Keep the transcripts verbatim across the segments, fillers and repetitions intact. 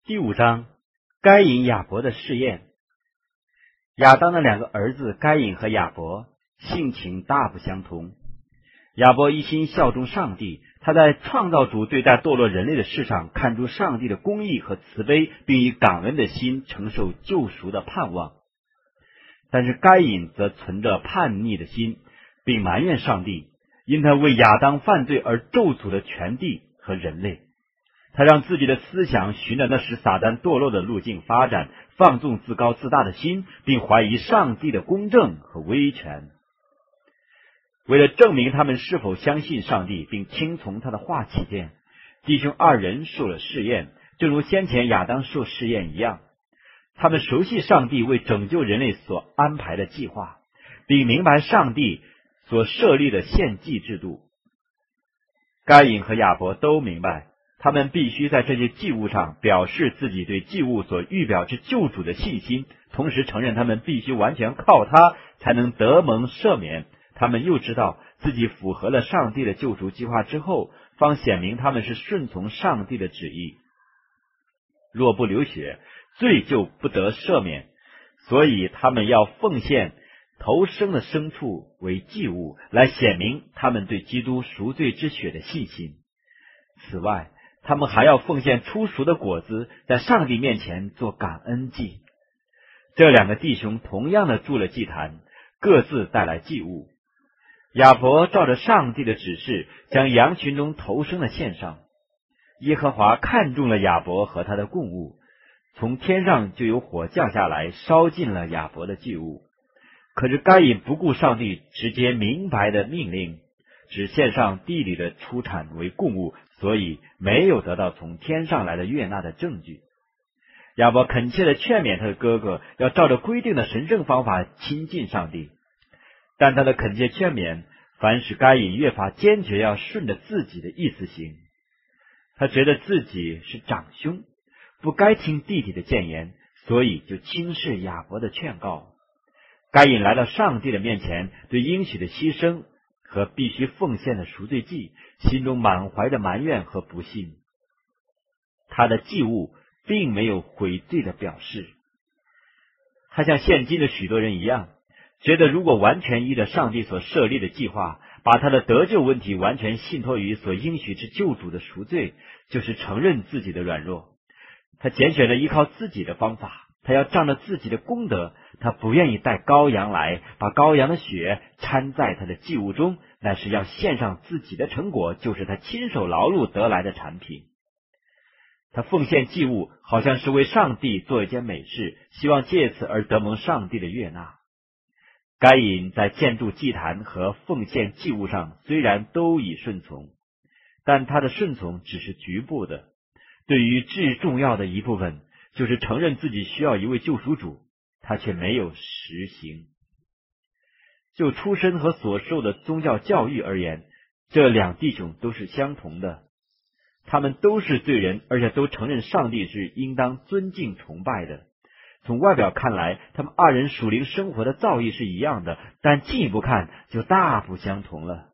第五章，该隐亚伯的试验。亚当的两个儿子该隐和亚伯性情大不相同。亚伯一心效忠上帝，他在创造主对待堕落人类的事上看出上帝的公义和慈悲，并以感恩的心承受救赎的盼望。但是该隐则存着叛逆的心，并埋怨上帝，因他为亚当犯罪而咒诅了全地和人类。他让自己的思想循着那使撒旦堕落的路径发展，放纵自高自大的心，并怀疑上帝的公正和威权。为了证明他们是否相信上帝并听从他的话起见，弟兄二人受了试验，正如先前亚当受试验一样。他们熟悉上帝为拯救人类所安排的计划，并明白上帝所设立的献祭制度。该隐和亚伯都明白，他们必须在这些祭物上表示自己对祭物所预表之救主的信心，同时承认他们必须完全靠他才能得蒙赦免。他们又知道自己符合了上帝的救赎计划之后，方显明他们是顺从上帝的旨意。若不流血，罪就不得赦免，所以他们要奉献头生的牲畜为祭物，来显明他们对基督赎罪之血的信心。此外，他们还要奉献初熟的果子，在上帝面前做感恩祭。这两个弟兄同样的筑了祭坛，各自带来祭物。亚伯照着上帝的指示，将羊群中头生的献上。耶和华看中了亚伯和他的供物，从天上就有火降下来，烧尽了亚伯的祭物。可是该隐不顾上帝直接明白的命令，只献上地里的出产为供物，所以没有得到从天上来的悦纳的证据。亚伯恳切的劝勉他的哥哥，要照着规定的神圣方法亲近上帝。但他的恳切劝勉，反使该隐越发坚决要顺着自己的意思行。他觉得自己是长兄，不该听弟弟的谏言，所以就轻视亚伯的劝告。该隐来到上帝的面前，对应许的牺牲和必须奉献的赎罪祭，心中满怀着埋怨和不信。他的祭物并没有悔罪的表示。他像现今的许多人一样，觉得如果完全依着上帝所设立的计划，把他的得救问题完全信托于所应许之救主的赎罪，就是承认自己的软弱。他拣选了依靠自己的方法，他要仗着自己的功德，他不愿意带羔羊来，把羔羊的血掺在他的祭物中，乃是要献上自己的成果，就是他亲手劳碌得来的产品。他奉献祭物，好像是为上帝做一件美事，希望借此而得蒙上帝的悦纳。该隐在建筑祭坛和奉献祭物上虽然都已顺从，但他的顺从只是局部的，对于至重要的一部分，就是承认自己需要一位救赎主，他却没有实行。就出身和所受的宗教教育而言，这两弟兄都是相同的，他们都是罪人，而且都承认上帝是应当尊敬崇拜的。从外表看来，他们二人属灵生活的造诣是一样的，但进一步看就大不相同了。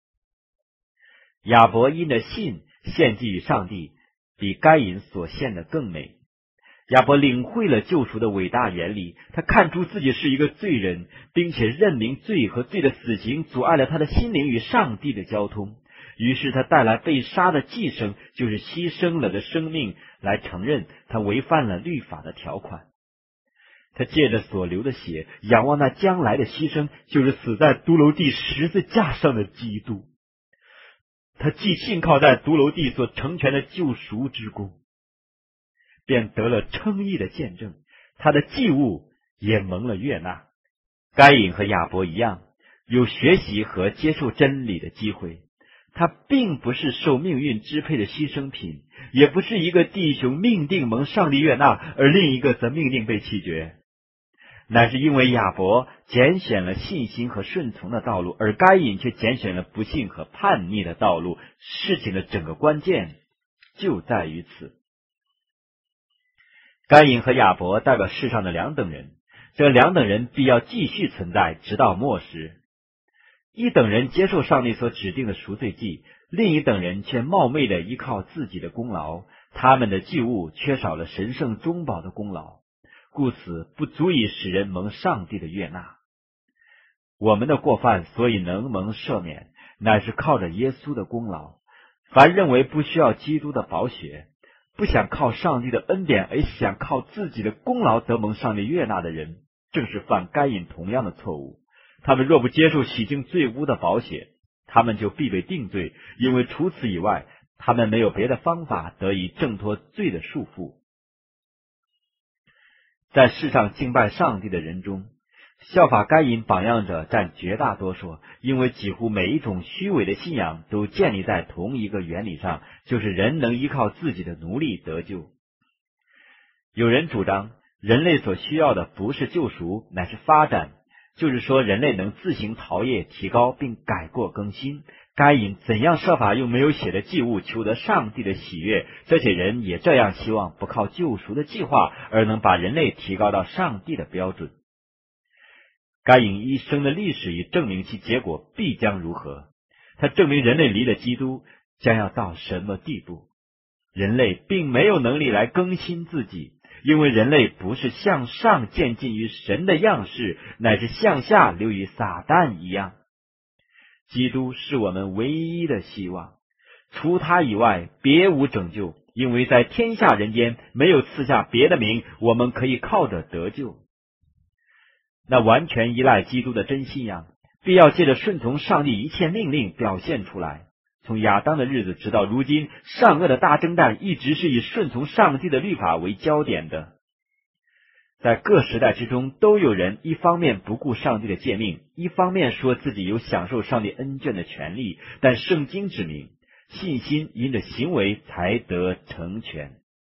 亚伯因着信献祭于上帝，比该隐所献的更美。亚伯领会了救赎的伟大原理，他看出自己是一个罪人，并且认明罪和罪的死刑阻碍了他的心灵与上帝的交通。于是他带来被杀的祭牲，就是牺牲了的生命，来承认他违反了律法的条款。他借着所流的血，仰望那将来的牺牲，就是死在独楼地十字架上的基督。他既信靠在独楼地所成全的救赎之功，便得了称义的见证，他的祭物也蒙了悦纳。该隐和亚伯一样，有学习和接受真理的机会。他并不是受命运支配的牺牲品，也不是一个弟兄命定蒙上帝悦纳，而另一个则命定被弃绝。乃是因为亚伯拣选了信心和顺从的道路，而该隐却拣选了不信和叛逆的道路。事情的整个关键就在于此。该隐和亚伯代表世上的两等人，这两等人必要继续存在，直到末时。一等人接受上帝所指定的赎罪祭，另一等人却冒昧的依靠自己的功劳， 他们的祭物缺少了神圣中保的功劳，故此不足以使人蒙上帝的悦纳。我们的过犯所以能蒙赦免，乃是靠着耶稣的功劳。凡认为不需要基督的宝血，不想靠上帝的恩典，而想靠自己的功劳得蒙上帝悦纳的人，正是犯该隐同样的错误。他们若不接受洗净罪污的宝血，他们就必被定罪，因为除此以外，他们没有别的方法得以挣脱罪的束缚。在世上敬拜上帝的人中，效法该隐榜样者占绝大多数，因为几乎每一种虚伪的信仰都建立在同一个原理上，就是人能依靠自己的努力得救。有人主张人类所需要的不是救赎，乃是发展，就是说人类能自行陶冶、提高并改过更新。该隐怎样设法用没有血的祭物求得上帝的喜悦，这些人也这样希望不靠救赎的计划而能把人类提高到上帝的标准。该隐一生的历史已证明其结果必将如何。他证明人类离了基督将要到什么地步。人类并没有能力来更新自己，因为人类不是向上渐进于神的样式，乃是向下流于撒旦一样。基督是我们唯一的希望，除他以外别无拯救，因为在天下人间没有赐下别的名，我们可以靠着得救。那完全依赖基督的真信仰，必要借着顺从上帝一切命令表现出来。从亚当的日子直到如今，善恶的大征战一直是以顺从上帝的律法为焦点的。在各时代之中，都有人一方面不顾上帝的诫命，一方面说自己有享受上帝恩眷的权利，但圣经指明，信心因着行为才得成全。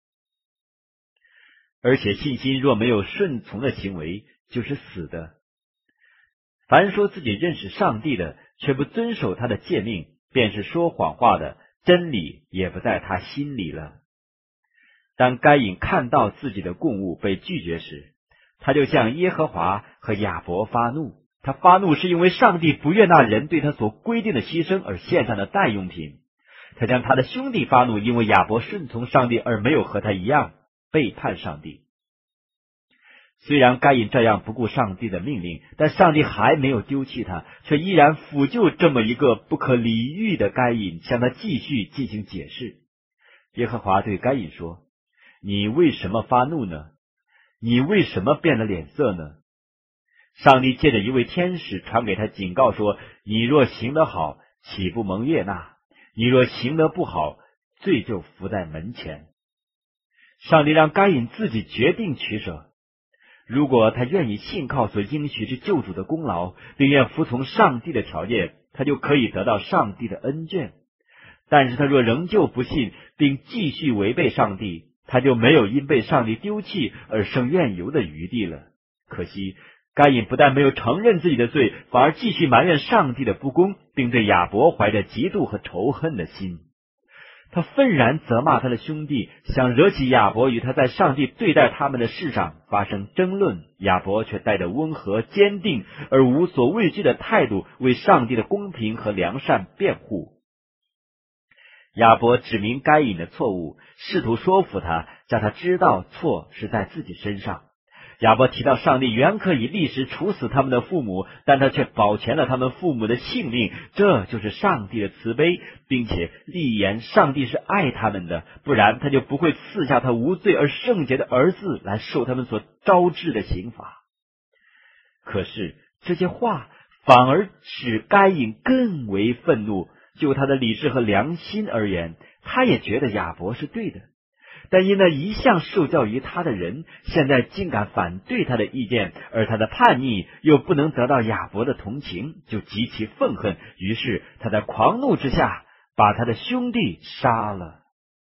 而且信心若没有顺从的行为，就是死的。凡说自己认识上帝的，却不遵守他的诫命，便是说谎话的，真理也不在他心里了。当该隐看到自己的供物被拒绝时，他就向耶和华和亚伯发怒。他发怒是因为上帝不悦纳人对他所规定的牺牲而献上的代用品。他将他的兄弟发怒，因为亚伯顺从上帝而没有和他一样背叛上帝。虽然该隐这样不顾上帝的命令，但上帝还没有丢弃他，却依然抚救这么一个不可理喻的该隐，向他继续进行解释。耶和华对该隐说：你为什么发怒呢？你为什么变了脸色呢？上帝借着一位天使传给他警告说：你若行得好，岂不蒙悦纳？你若行得不好，罪就伏在门前。上帝让该隐自己决定取舍。如果他愿意信靠所应许之救主的功劳，并愿服从上帝的条件，他就可以得到上帝的恩眷。但是他若仍旧不信，并继续违背上帝，他就没有因被上帝丢弃而生怨尤的余地了。可惜该隐不但没有承认自己的罪，反而继续埋怨上帝的不公，并对亚伯怀着嫉妒和仇恨的心。他愤然责骂他的兄弟，想惹起亚伯与他在上帝对待他们的事上发生争论。亚伯却带着温和、坚定而无所畏惧的态度，为上帝的公平和良善辩护。亚伯指明该隐的错误，试图说服他，叫他知道错是在自己身上。亚伯提到上帝原可以立时处死他们的父母，但他却保全了他们父母的性命，这就是上帝的慈悲，并且立言上帝是爱他们的，不然他就不会赐下他无罪而圣洁的儿子来受他们所招致的刑罚。可是这些话反而使该隐更为愤怒，就他的理智和良心而言，他也觉得亚伯是对的。但因那一向受教于他的人，现在竟敢反对他的意见，而他的叛逆又不能得到亚伯的同情，就极其愤恨。于是他在狂怒之下，把他的兄弟杀了。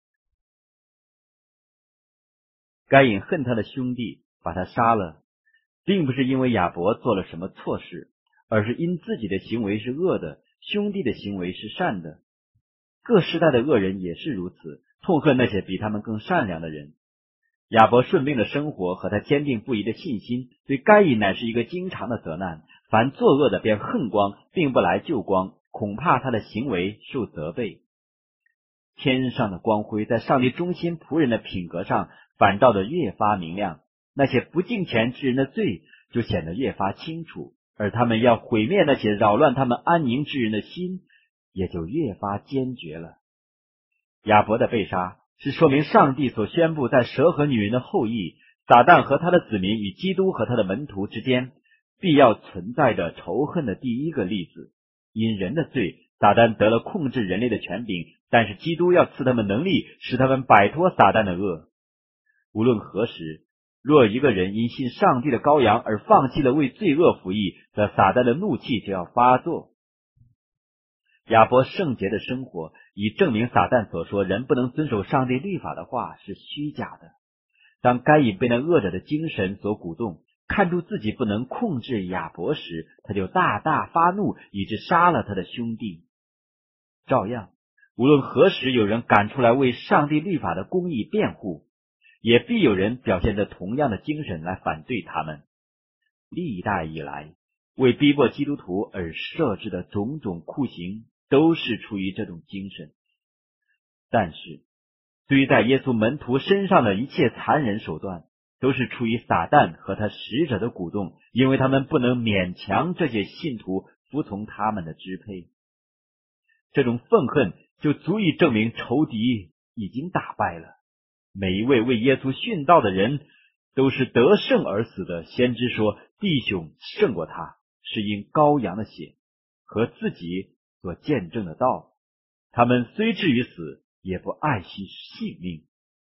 该隐恨他的兄弟，把他杀了，并不是因为亚伯做了什么错事，而是因自己的行为是恶的，兄弟的行为是善的。各时代的恶人也是如此，痛恨那些比他们更善良的人。亚伯顺命的生活和他坚定不移的信心，对该隐乃是一个经常的责难。凡作恶的便恨光，并不来救光，恐怕他的行为受责备。 天上的光辉在上帝忠心仆人的品格上反照得越发明亮，那些不敬虔之人的罪就显得越发清楚，而他们要毁灭那些扰乱他们安宁之人的心也就越发坚决了。亚伯的被杀是说明上帝所宣布在蛇和女人的后裔撒旦和他的子民与基督和他的门徒之间必要存在的仇恨的第一个例子。因人的罪，撒旦得了控制人类的权柄，但是基督要赐他们能力，使他们摆脱撒旦的恶。无论何时，若一个人因信上帝的羔羊而放弃了为罪恶服役，则撒旦的怒气就要发作。亚伯圣洁的生活以证明撒旦所说人不能遵守上帝律法的话是虚假的。当该隐被那恶者的精神所鼓动，看出自己不能控制亚伯时，他就大大发怒，以致杀了他的兄弟。照样，无论何时有人赶出来为上帝律法的公义辩护，也必有人表现着同样的精神来反对他们。历代以来，为逼迫基督徒而设置的种种酷刑都是出于这种精神。但是堆在耶稣门徒身上的一切残忍手段都是出于撒旦和他使者的鼓动，因为他们不能勉强这些信徒服从他们的支配。这种愤恨就足以证明仇敌已经打败了。每一位为耶稣殉道的人都是得胜而死的。先知说弟兄胜过他，是因羔羊的血和自己所见证的道。他们虽至于死，也不爱惜性命。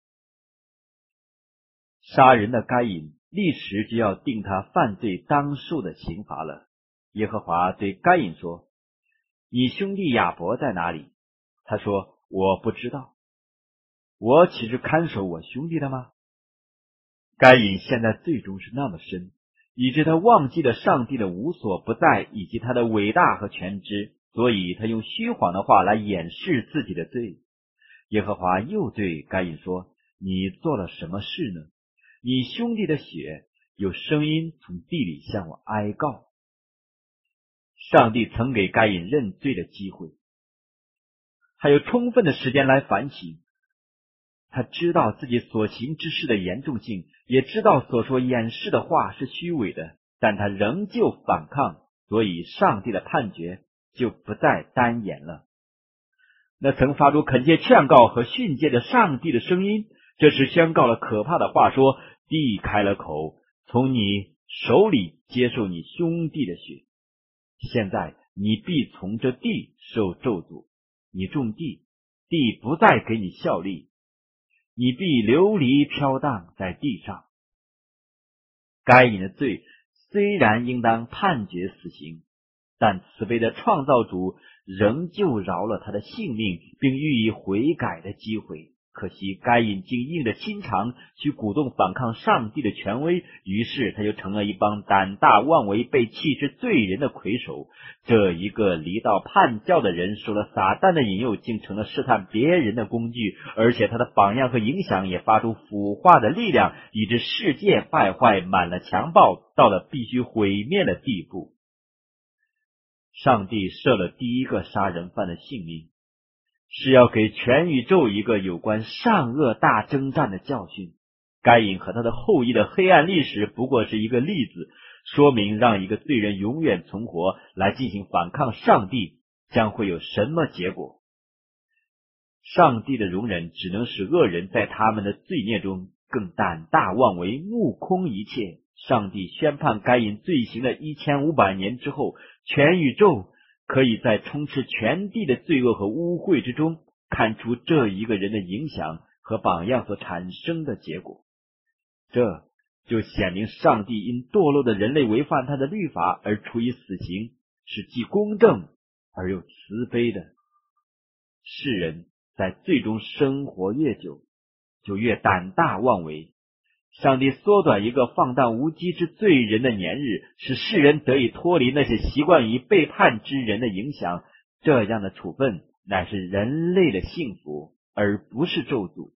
杀人的该隐立时就要定他犯罪当受的刑罚了。耶和华对该隐说：你兄弟亚伯在哪里？他说：我不知道。我岂是看守我兄弟的吗？该隐现在罪中是那么深，以致他忘记了上帝的无所不在以及他的伟大和全知，所以他用虚谎的话来掩饰自己的罪。耶和华又对该隐说：你做了什么事呢？你兄弟的血有声音从地里向我哀告。上帝曾给该隐认罪的机会，还有充分的时间来反省。他知道自己所行之事的严重性，也知道所说掩饰的话是虚伪的，但他仍旧反抗，所以上帝的判决就不再单言了。那曾发出恳切劝告和训诫的上帝的声音，这时宣告了可怕的话，说：地开了口，从你手里接受你兄弟的血。现在你必从这地受咒诅，你种地，地不再给你效力，你必流离飘荡在地上。该隐的罪虽然应当判决死刑，但慈悲的创造主仍旧饶了他的性命，并予以悔改的机会。可惜该隐竟硬着心肠去鼓动反抗上帝的权威，于是他就成了一帮胆大妄为被弃之罪人的魁首。这一个离道叛教的人受了撒旦的引诱，竟成了试探别人的工具，而且他的榜样和影响也发出腐化的力量，以致世界败坏，满了强暴，到了必须毁灭的地步。上帝赦了第一个杀人犯的性命，是要给全宇宙一个有关善恶大征战的教训。该隐和他的后裔的黑暗历史不过是一个例子，说明让一个罪人永远存活来进行反抗上帝将会有什么结果。上帝的容忍只能使恶人在他们的罪孽中更胆大妄为，目空一切。上帝宣判该隐罪行的一千五百年之后，全宇宙可以在充斥全地的罪恶和污秽之中看出这一个人的影响和榜样所产生的结果。这就显明上帝因堕落的人类违反他的律法而处以死刑，是既公正而又慈悲的。世人在罪中生活越久，就越胆大妄为。上帝缩短一个放荡无稽之罪人的年日，使世人得以脱离那些习惯于背叛之人的影响。这样的处分乃是人类的幸福，而不是咒诅。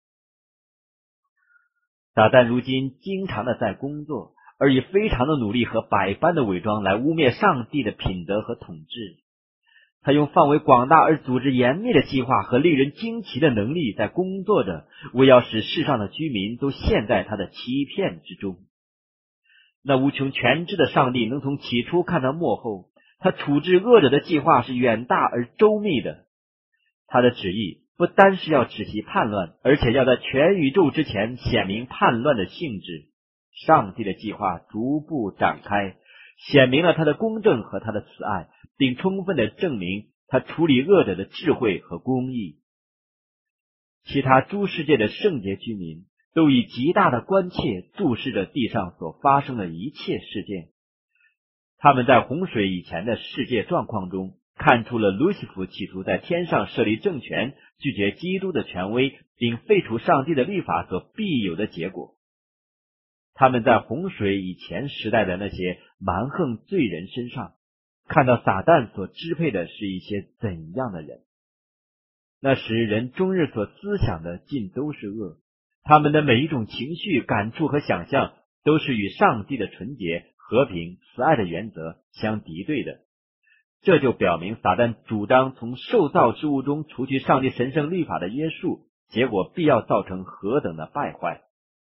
撒旦如今经常的在工作，而以非常的努力和百般的伪装来污蔑上帝的品德和统治。 他用范围广大而组织严密的计划和令人惊奇的能力在工作着，为要使世上的居民都陷在他的欺骗之中。那无穷全知的上帝能从起初看到末后，他处置恶者的计划是远大而周密的。他的旨意不单是要止息叛乱，而且要在全宇宙之前显明叛乱的性质。上帝的计划逐步展开，显明了他的公正和他的慈爱，并充分地证明他处理恶者的智慧和公义。其他诸世界的圣洁居民都以极大的关切注视着地上所发生的一切事件。他们在洪水以前的世界状况中看出了路西弗企图在天上设立政权，拒绝基督的权威，并废除上帝的律法所必有的结果。他们在洪水以前时代的那些蛮横罪人身上看到撒旦所支配的是一些怎样的人。那时人终日所思想的尽都是恶，他们的每一种情绪、感触和想象都是与上帝的纯洁、和平、慈爱的原则相敌对的。这就表明撒旦主张从受造之物中除去上帝神圣律法的约束，结果必要造成何等的败坏。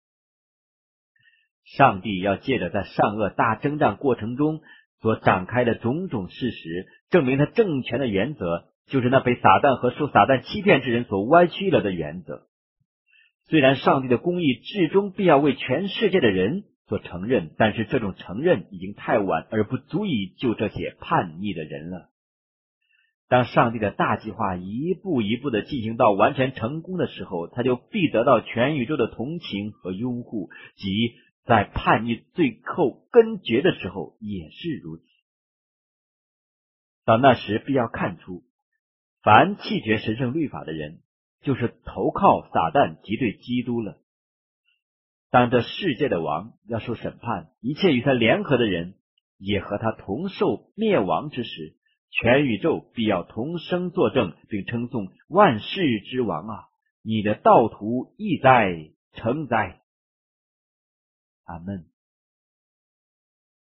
上帝要借着在善恶大征战过程中所展开的种种事实，证明他政权的原则就是那被撒旦和受撒旦欺骗之人所歪曲了的原则。虽然上帝的公义至终必要为全世界的人所承认，但是这种承认已经太晚，而不足以救这些叛逆的人了。当上帝的大计划一步一步的进行到完全成功的时候，他就必得到全宇宙的同情和拥护，即在叛逆最后根绝的时候也是如此。到那时必要看出，凡弃绝神圣律法的人，就是投靠撒旦及对基督了。当这世界的王要受审判，一切与他联合的人也和他同受灭亡之时，全宇宙必要同声作证，并称颂万世之王啊，你的道途义哉，诚哉。阿们。